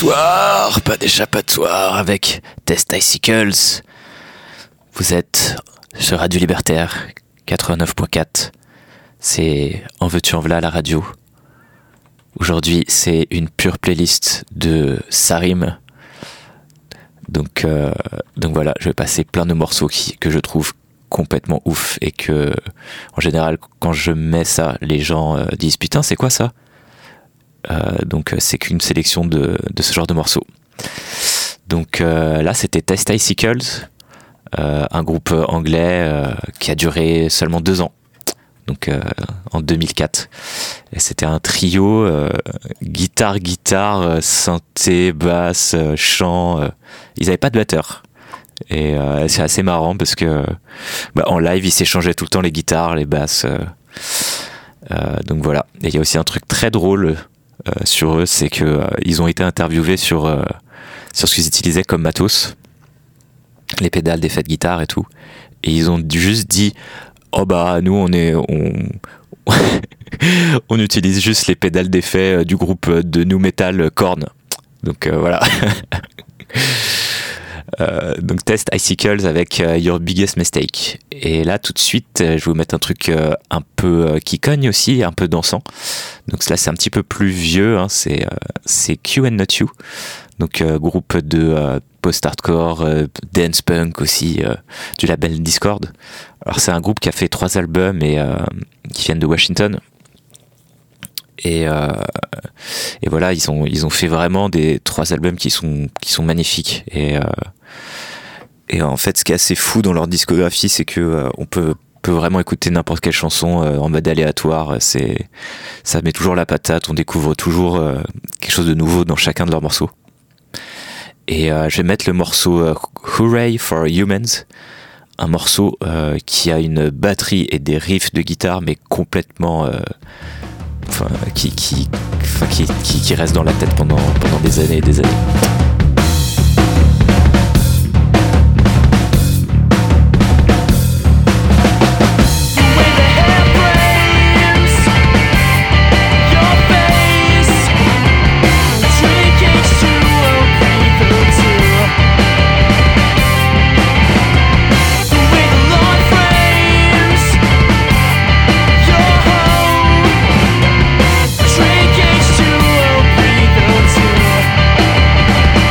d'échappatoire avec Test Icicles. Vous êtes sur Radio Libertaire 89.4. C'est En veux-tu en v'là la radio. Aujourd'hui, c'est une pure playlist de Sarim. Donc voilà, je vais passer plein de morceaux que je trouve complètement ouf et que, en général, quand je mets ça, les gens disent putain, c'est quoi ça? Donc c'est qu'une sélection de ce genre de morceaux. Donc là, c'était Test Icicles, un groupe anglais qui a duré seulement 2 ans. Donc en 2004. Et c'était un trio guitare, synthé, basse, chant. Ils n'avaient pas de batteur. Et c'est assez marrant parce que en live, ils s'échangeaient tout le temps les guitares, les basses. Donc voilà. Et il y a aussi un truc très drôle sur eux, c'est que ils ont été interviewés sur ce qu'ils utilisaient comme matos, les pédales d'effets de guitare et tout. Et ils ont juste dit oh bah nous on utilise juste les pédales d'effet du groupe de nu metal Korn. Donc voilà. Donc Test Icicles avec Your Biggest Mistake. Et là tout de suite je vais vous mettre un truc un peu qui cogne aussi, un peu dansant. Donc là c'est un petit peu plus vieux, hein, c'est Q and Not You. Donc groupe de post-hardcore, dance punk aussi, du label Discord. Alors c'est un groupe qui a fait 3 albums et qui viennent de Washington. Et voilà, ils ont fait vraiment des 3 albums qui sont magnifiques. Et en fait, ce qui est assez fou dans leur discographie, c'est que on peut vraiment écouter n'importe quelle chanson en mode aléatoire. Ça met toujours la patate. On découvre toujours quelque chose de nouveau dans chacun de leurs morceaux. Et je vais mettre le morceau Hooray for Humans, un morceau qui a une batterie et des riffs de guitare, mais complètement qui reste dans la tête pendant des années et des années. Drink H2O, breathe O2.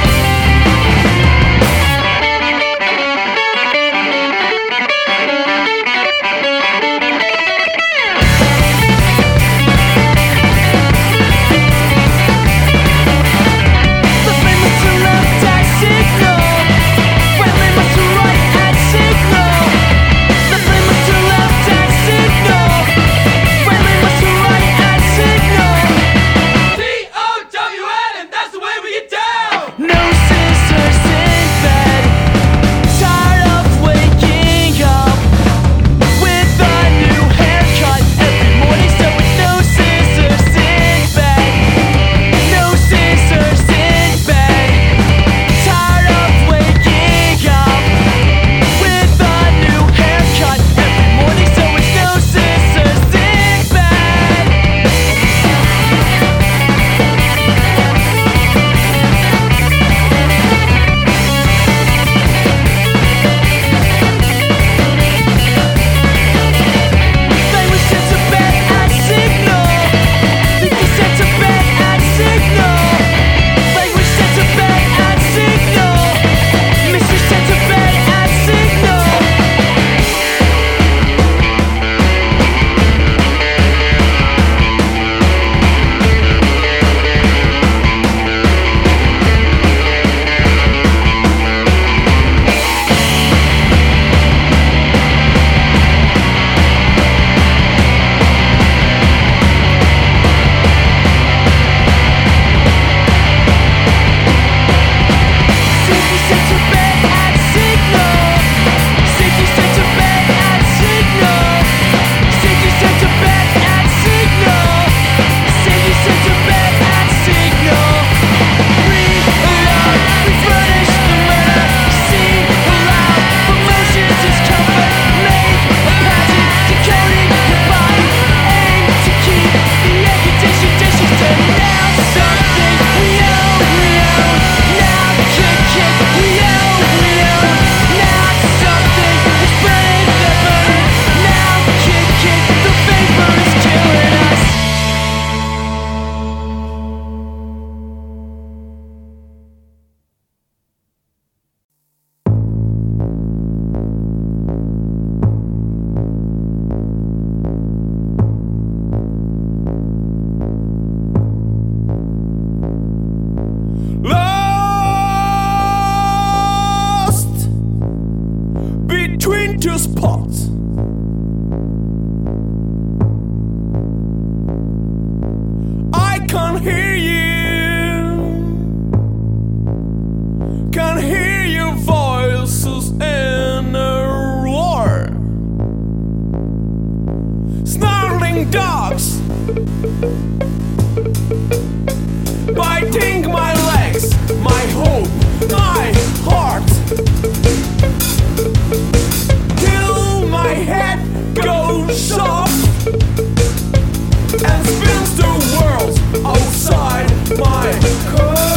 to spot. I can't hear you, can't hear your voices in a roar. Snarling dogs biting my legs, my hope, my heart, till my head goes soft and spins the world outside my car.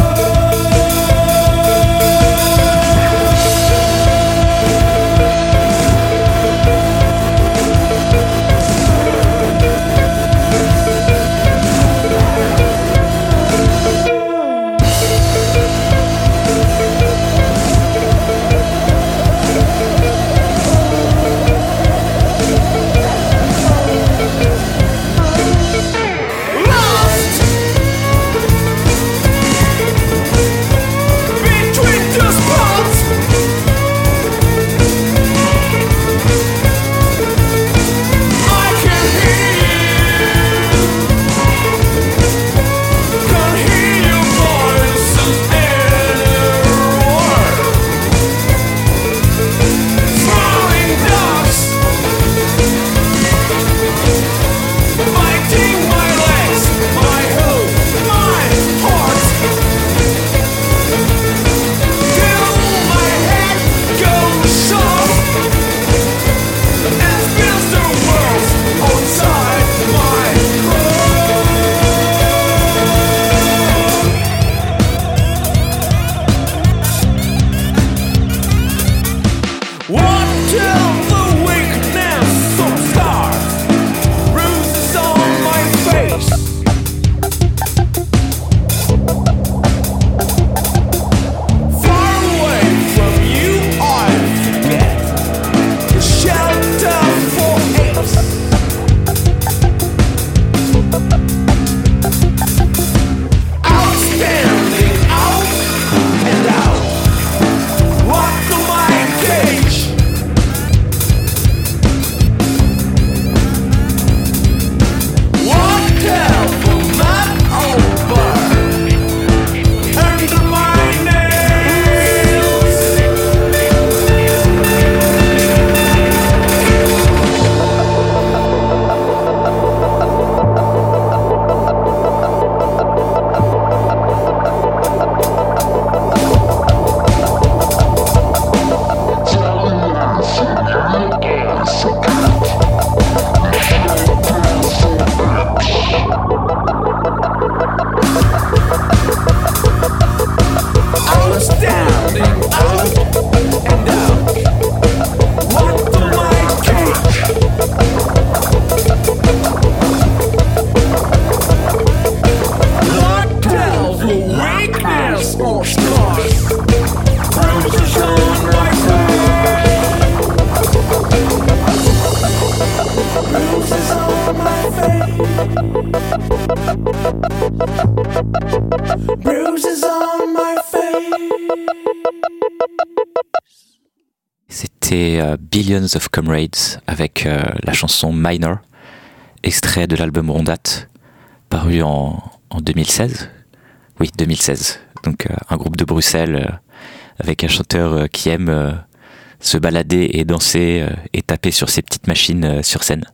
C'était Billions of Comrades avec la chanson Minor, extrait de l'album Rondat, paru en 2016. Oui, 2016. Donc un groupe de Bruxelles avec un chanteur qui aime se balader et danser et taper sur ses petites machines sur scène.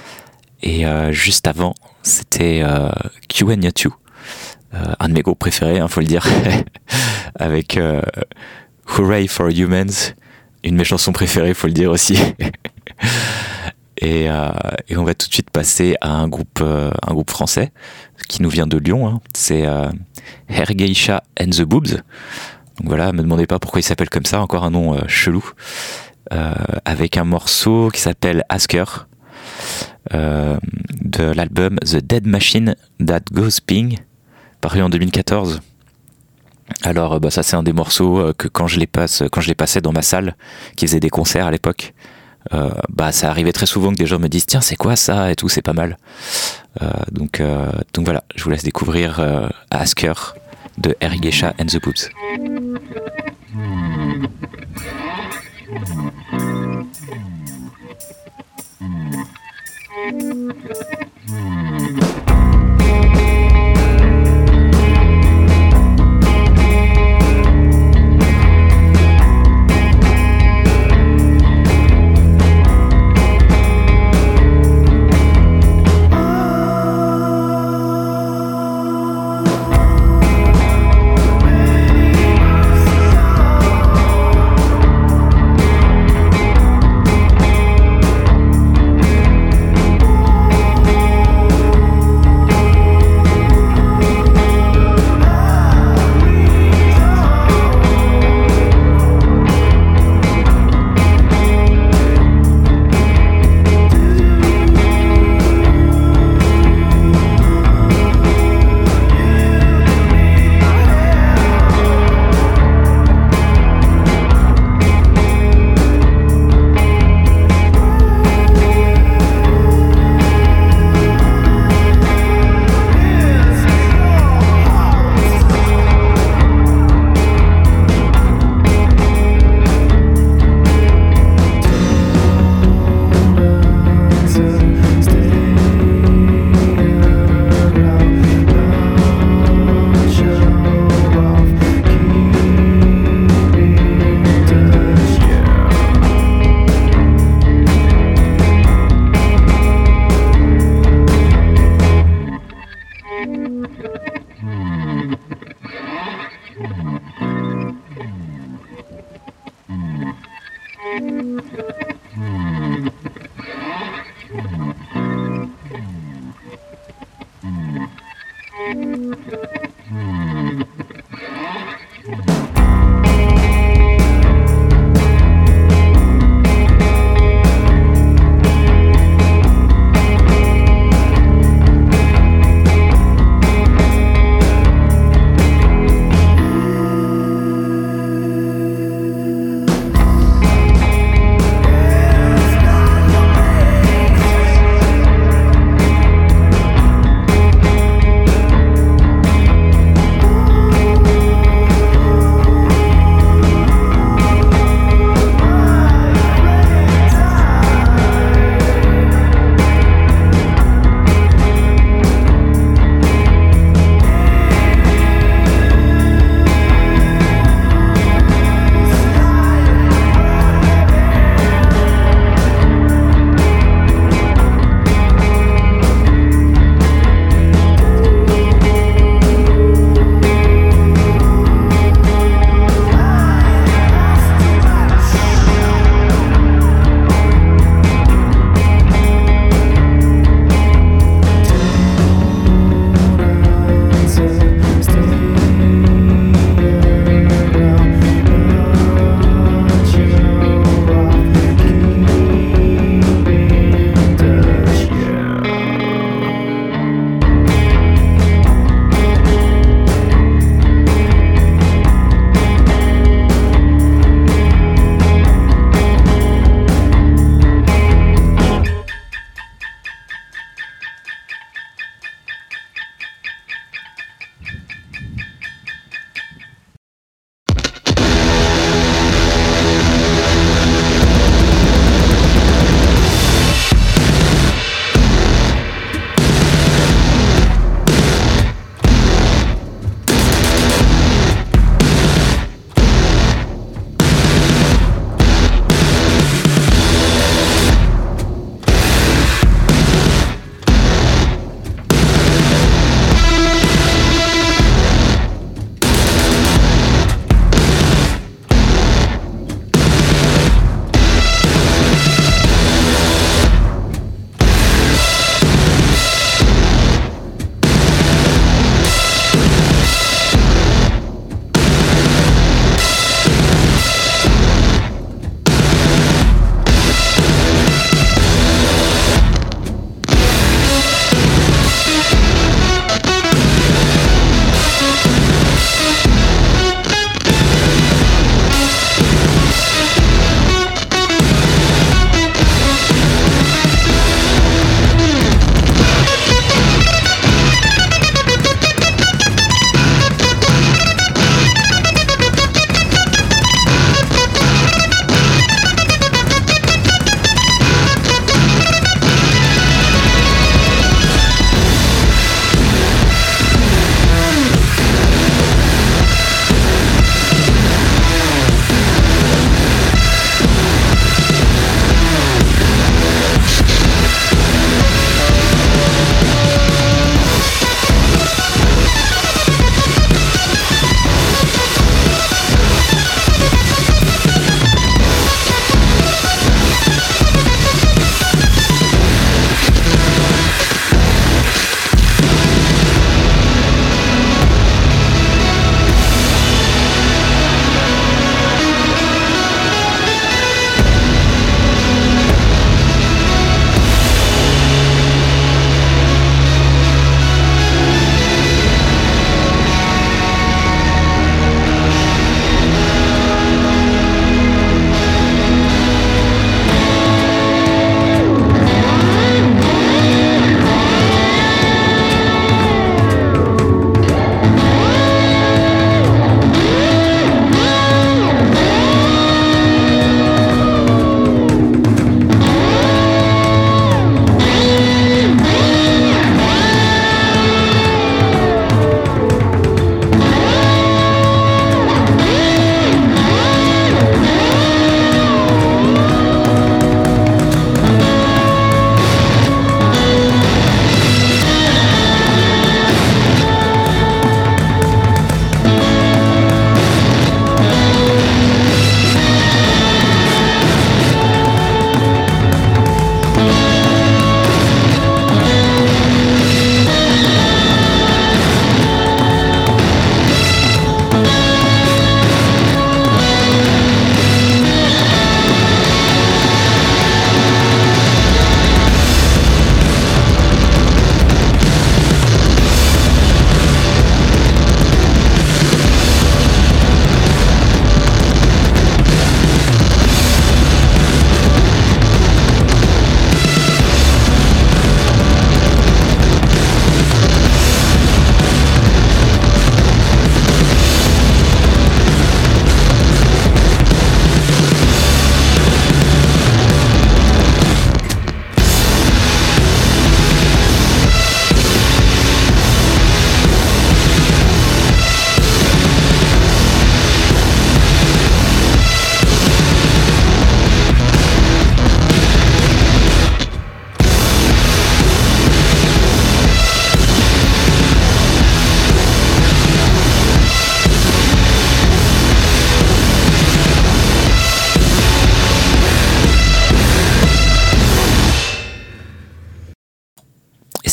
Et juste avant, c'était Q&A2, un de mes groupes préférés, faut le dire, avec Hooray for Humans, une de mes chansons préférées, faut le dire aussi. Et on va tout de suite passer à un groupe français qui nous vient de Lyon, hein. C'est Hergeisha and the Boobs. Donc voilà, me demandez pas pourquoi il s'appelle comme ça, encore un nom chelou. Avec un morceau qui s'appelle Asker, de l'album The Dead Machine That Goes Ping, paru en 2014. Alors ça c'est un des morceaux que quand je les passais dans ma salle, qui faisait des concerts à l'époque, ça arrivait très souvent que des gens me disent tiens c'est quoi ça et tout, c'est pas mal. Donc voilà, je vous laisse découvrir Asker de Hergeisha and the Boobs.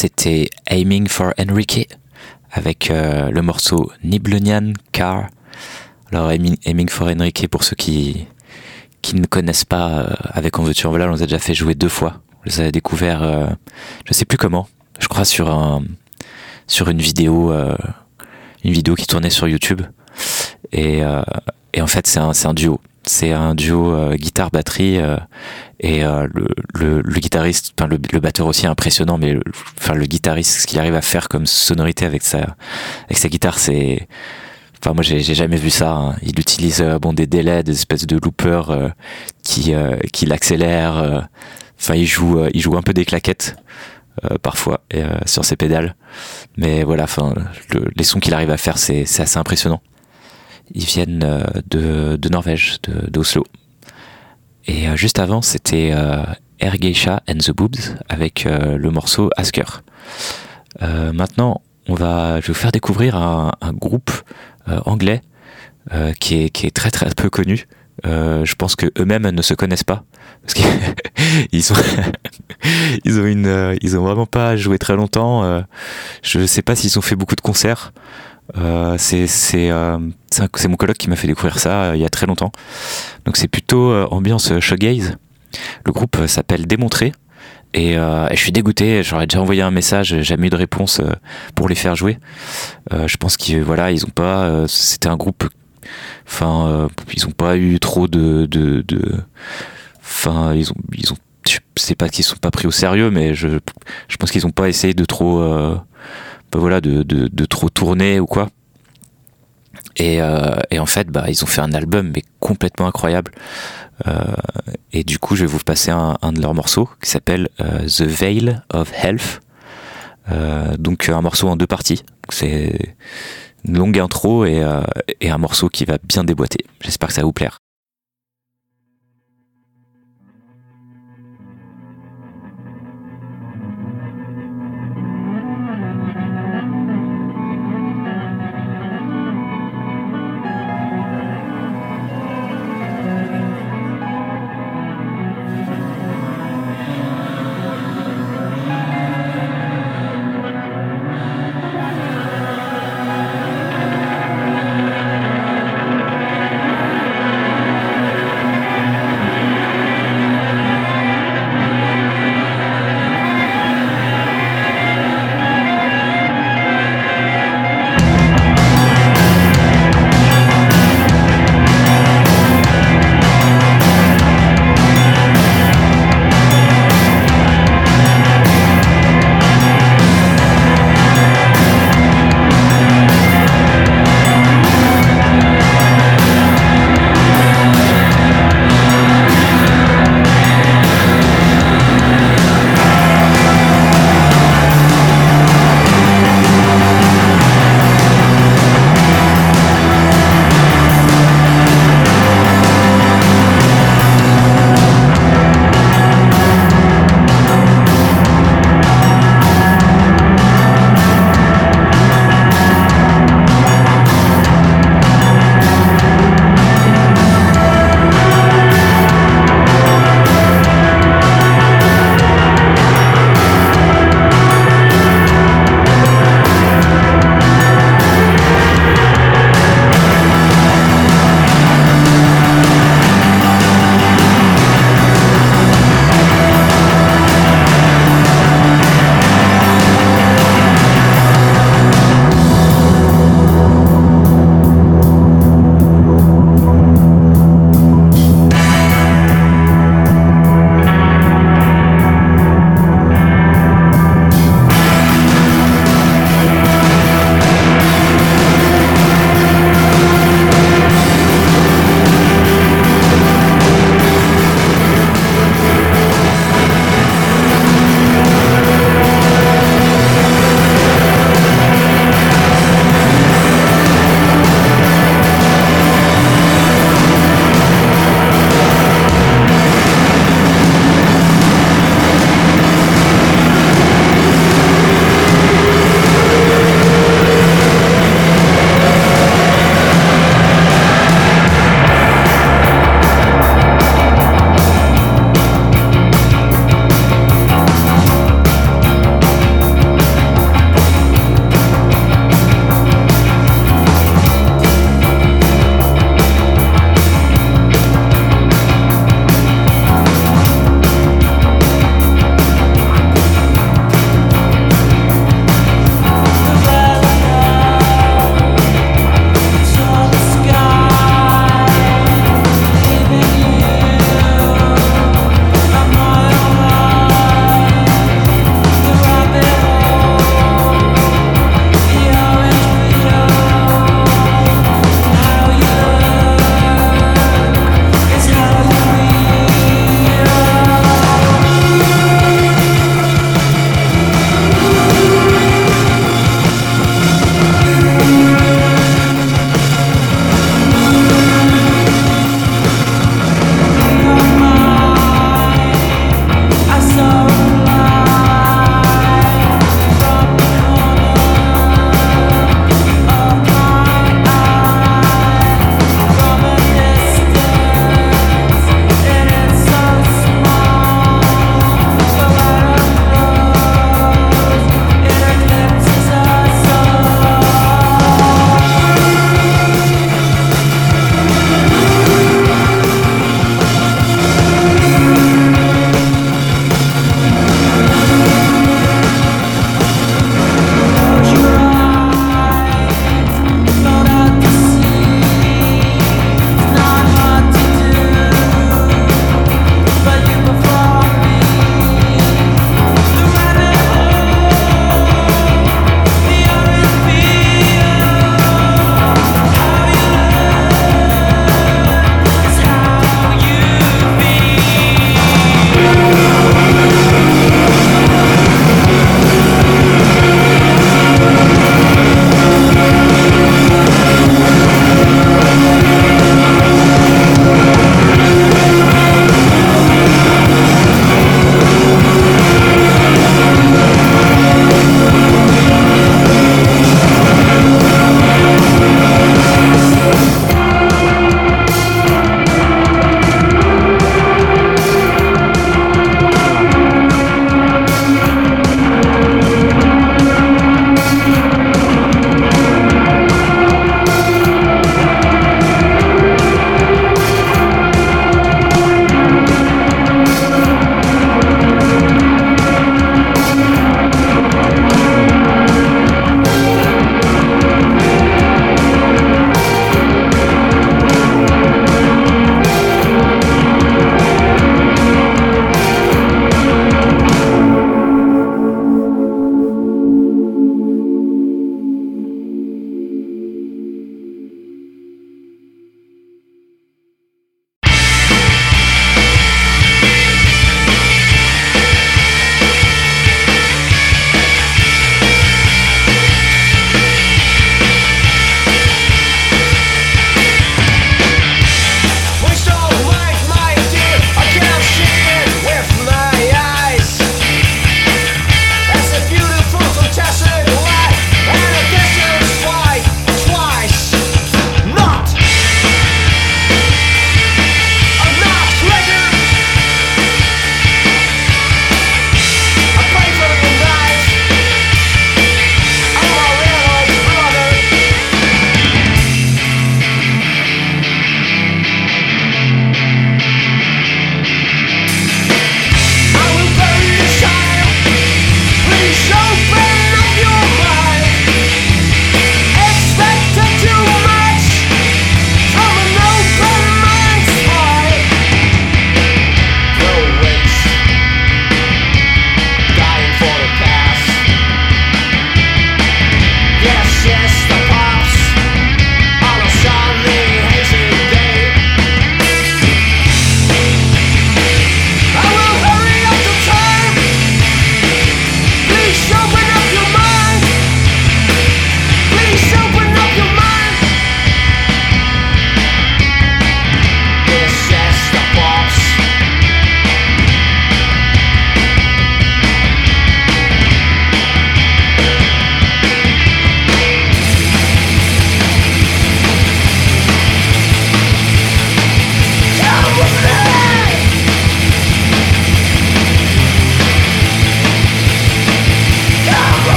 c'était Aiming for Enrique avec le morceau Niblonian Car. Alors Aiming for Enrique, pour ceux qui ne connaissent pas, avec En veux-tu en voilà, on les a déjà fait jouer 2 fois. On les a découvert, je sais plus comment, je crois sur une vidéo qui tournait sur YouTube. Et en fait c'est un duo. C'est un duo guitare-batterie et le guitariste, enfin le batteur aussi est impressionnant, mais le guitariste, ce qu'il arrive à faire comme sonorité avec sa guitare, c'est... Enfin moi j'ai jamais vu ça, hein. Il utilise des délais, des espèces de loopers qui l'accélèrent. Enfin il joue un peu des claquettes parfois sur ses pédales. Mais voilà, enfin les sons qu'il arrive à faire, c'est assez impressionnant. Ils viennent de Norvège, d'Oslo. Et juste avant, c'était Air Geisha and the Boobs avec le morceau Asker. Maintenant, je vais vous faire découvrir un groupe anglais qui est très très peu connu. Je pense que eux-mêmes ne se connaissent pas parce qu'ils ils ont vraiment pas joué très longtemps. Je sais pas s'ils ont fait beaucoup de concerts. C'est mon coloc qui m'a fait découvrir ça il y a très longtemps. Donc c'est plutôt ambiance shoegaze. Le groupe s'appelle Démontré et je suis dégoûté. J'aurais déjà envoyé un message, j'ai jamais eu de réponse pour les faire jouer. Je pense qu'ils ils ont pas. C'était un groupe. Enfin, ils ont pas eu trop Enfin, ils ont. Je sais pas qu'ils sont pas pris au sérieux, mais je pense qu'ils ont pas essayé de trop. De trop tourner ou quoi. Et en fait, ils ont fait un album mais complètement incroyable. Et du coup, je vais vous passer un de leurs morceaux qui s'appelle The Veil of Health. Donc un morceau en 2 parties. C'est une longue intro et un morceau qui va bien déboîter. J'espère que ça va vous plaire.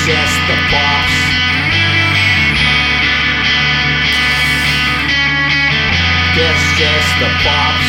just the boss. Guess just the boss.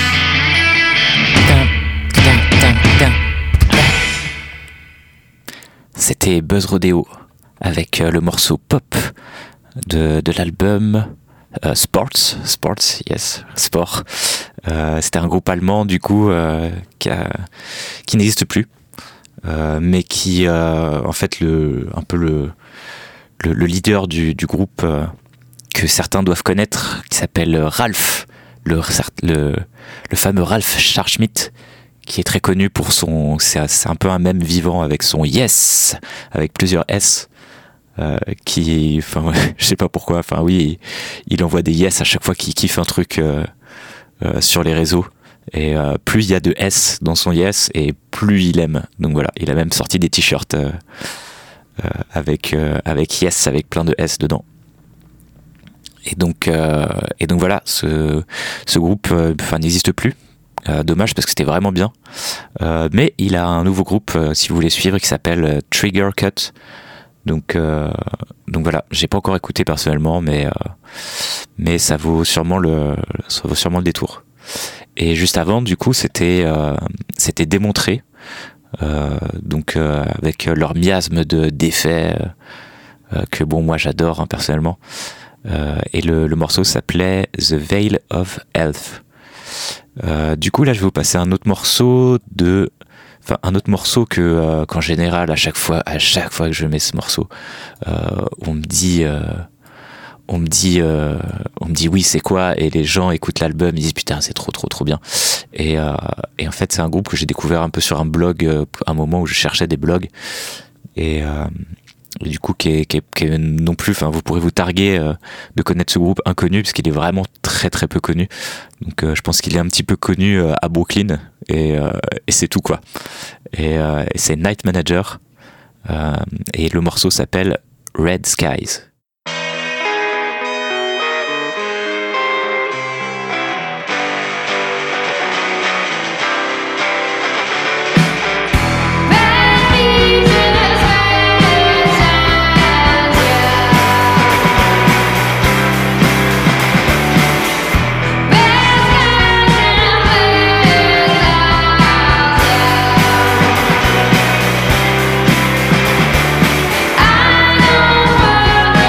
C'était Buzz Rodeo avec le morceau Pop de l'album Sports, yes, Sport. C'était un groupe allemand du coup qui n'existe plus, mais qui en fait le leader du groupe que certains doivent connaître, qui s'appelle Ralph, le fameux Ralph Scharschmidt, qui est très connu pour c'est un peu un mème vivant avec son Yes, avec plusieurs S, je sais pas pourquoi, enfin oui, il envoie des Yes à chaque fois qu'il kiffe un truc sur les réseaux, et plus il y a de S dans son Yes, et plus il aime. Donc voilà, il a même sorti des t-shirts avec Yes, avec plein de S dedans. Et donc voilà, ce groupe n'existe plus. Dommage parce que c'était vraiment bien, mais il a un nouveau groupe si vous voulez suivre qui s'appelle Trigger Cut, donc voilà, j'ai pas encore écouté personnellement, mais ça vaut sûrement le détour. Et juste avant du coup c'était Démontré, avec leur miasme d'effets que bon moi j'adore personnellement, et le morceau s'appelait The Veil of Health. Du coup là je vais vous passer un autre morceau que qu'en général à chaque fois que je mets ce morceau, on me dit oui c'est quoi, et les gens écoutent l'album, ils disent putain c'est trop bien, et en fait c'est un groupe que j'ai découvert un peu sur un blog, un moment où je cherchais des blogs, et du coup qui est non plus, enfin vous pourrez vous targuer de connaître ce groupe inconnu parce qu'il est vraiment très très peu connu, donc je pense qu'il est un petit peu connu à Brooklyn, et c'est tout quoi, et c'est Night Manager, et le morceau s'appelle Red Skies. I know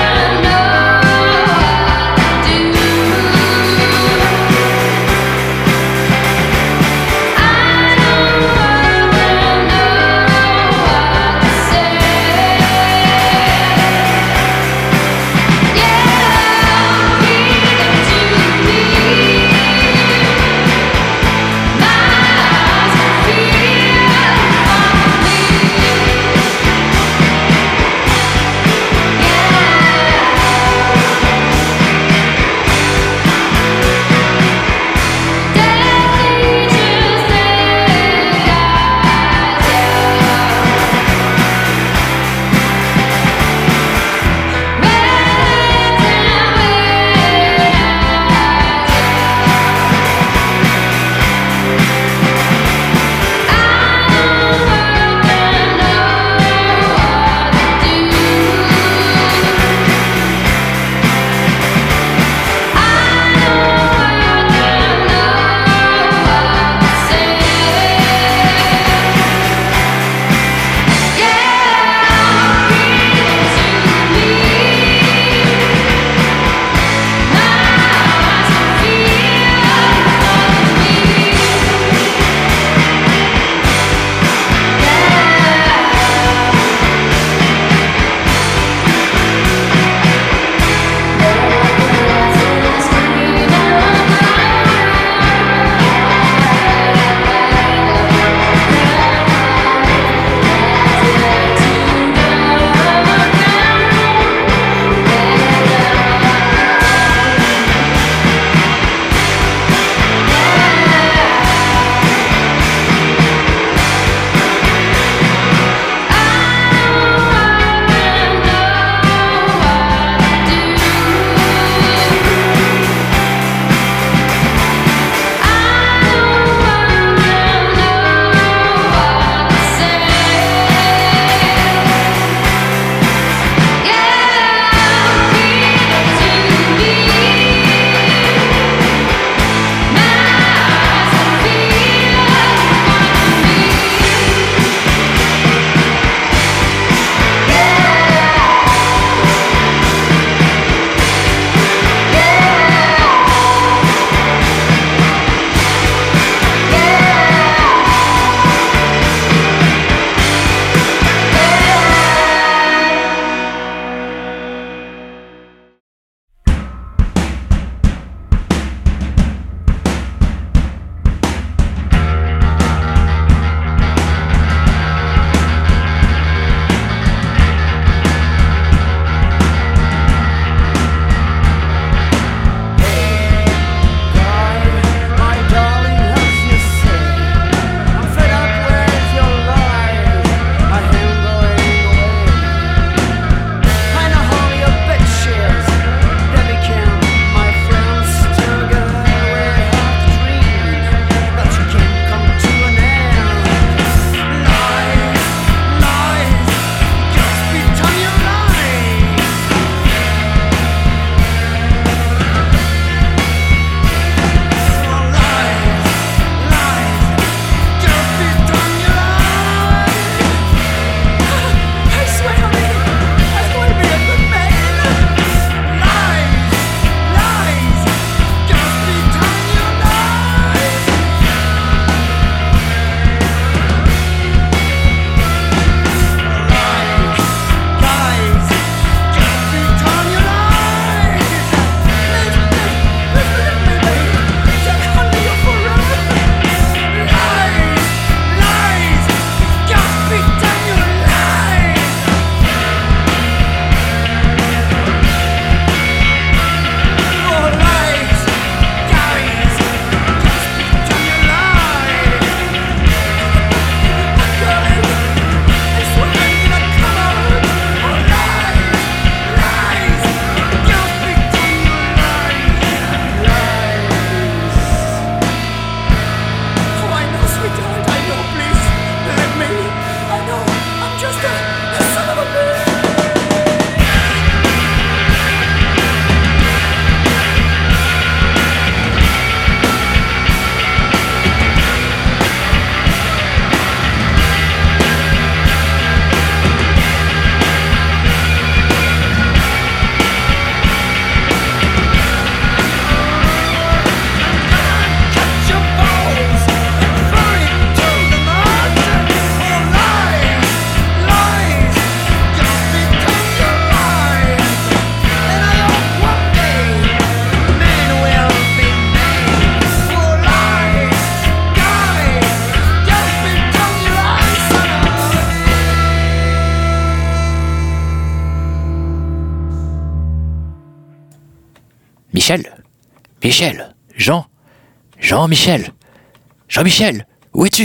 Michel, Michel, Jean-Michel, Jean-Michel, où es-tu?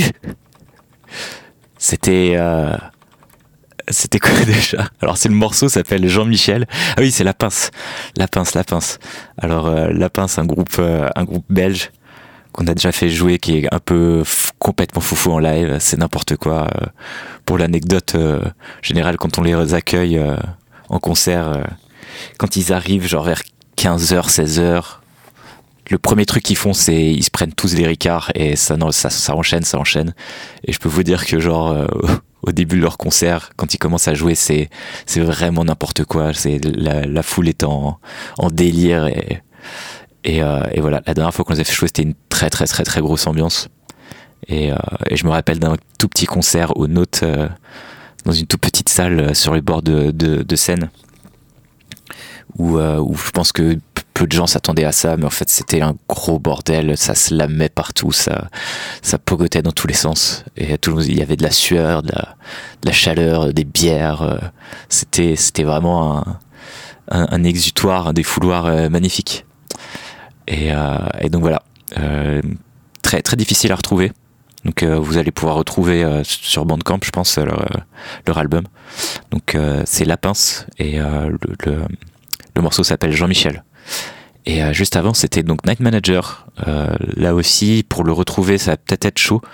C'était quoi déjà? Alors le morceau s'appelle Jean-Michel. Ah oui, c'est La Pince. La Pince. Alors La Pince, un groupe belge qu'on a déjà fait jouer, qui est un peu complètement foufou en live. C'est n'importe quoi. Pour l'anecdote générale, quand on les accueille en concert, quand ils arrivent genre vers 15h, 16h, le premier truc qu'ils font, c'est ils se prennent tous des ricards et ça enchaîne. Et je peux vous dire que genre au début de leur concert, quand ils commencent à jouer, c'est vraiment n'importe quoi. C'est la foule est en délire et voilà. La dernière fois qu'on les a fait jouer, c'était une très très très très grosse ambiance. Et je me rappelle d'un tout petit concert au Note, dans une toute petite salle sur les bords de Seine, où je pense que peu de gens s'attendaient à ça, mais en fait c'était un gros bordel, ça se lamait partout, ça pogotait dans tous les sens, et il y avait de la sueur, de la chaleur, des bières, c'était vraiment un exutoire, un défouloir magnifique. Et donc voilà, très très difficile à retrouver. Donc vous allez pouvoir retrouver sur Bandcamp, je pense, leur album. Donc c'est La Pince, et le morceau s'appelle Jean-Michel. Et juste avant, c'était donc Night Manager. Là aussi, pour le retrouver, ça va peut-être être chaud.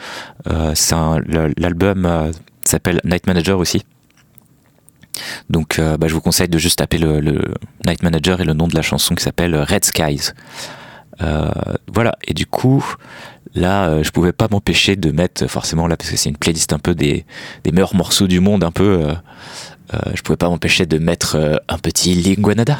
L'album s'appelle Night Manager aussi. Donc je vous conseille de juste taper le Night Manager et le nom de la chanson qui s'appelle Red Skies. Voilà, et du coup là je pouvais pas m'empêcher de mettre forcément là, parce que c'est une playlist un peu des meilleurs morceaux du monde, un peu je pouvais pas m'empêcher de mettre un petit Linguanada.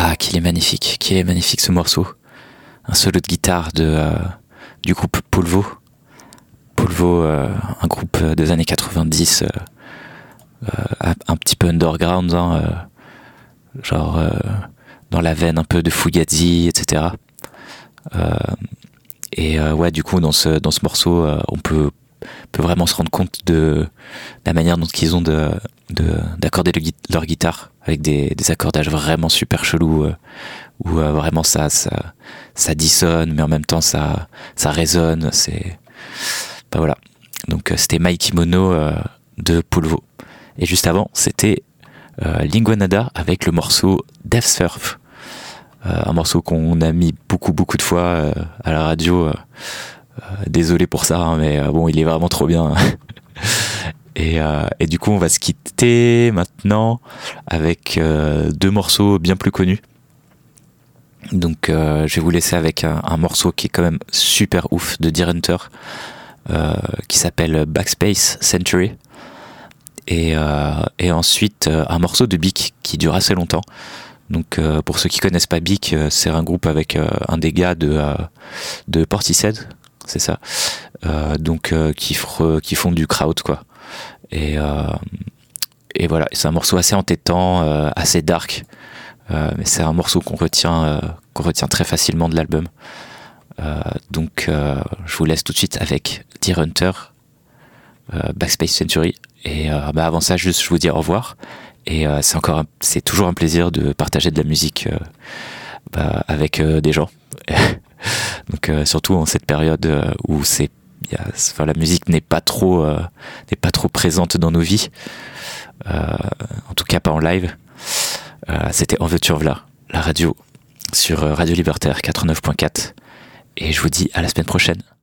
qu'il est magnifique ce morceau. Un solo de guitare du groupe Polvo. Polvo, un groupe des années 90, un petit peu underground, hein, genre dans la veine un peu de Fugazi, etc. Ouais, du coup, dans ce morceau, on peut vraiment se rendre compte de la manière dont ils ont d'accorder leur guitare avec des accordages vraiment super chelous, où vraiment ça dissonne, mais en même temps ça résonne. Voilà. Donc c'était My Kimono de Polvo. Et juste avant, c'était Lingua avec le morceau Death Surf. Un morceau qu'on a mis beaucoup de fois à la radio. Désolé pour ça, hein, mais bon, il est vraiment trop bien. Et du coup, on va se quitter maintenant avec 2 morceaux bien plus connus. Donc, je vais vous laisser avec un morceau qui est quand même super ouf de Deer Hunter, qui s'appelle Backspace Century. Et ensuite, un morceau de Beak qui dure assez longtemps. Donc, pour ceux qui connaissent pas Beak, c'est un groupe avec un des gars de Portishead, c'est ça. Donc, qui font du crowd, quoi. Et voilà, c'est un morceau assez entêtant, assez dark, mais c'est un morceau qu'on retient très facilement de l'album. Donc, je vous laisse tout de suite avec Deer Hunter, Backspace Century. Et avant ça, juste je vous dis au revoir. Et c'est toujours un plaisir de partager de la musique avec des gens. Donc surtout en cette période où la musique n'est pas trop présente dans nos vies, en tout cas pas en live. C'était En veux-tu en v'là, la radio sur Radio Libertaire 89.4, et je vous dis à la semaine prochaine.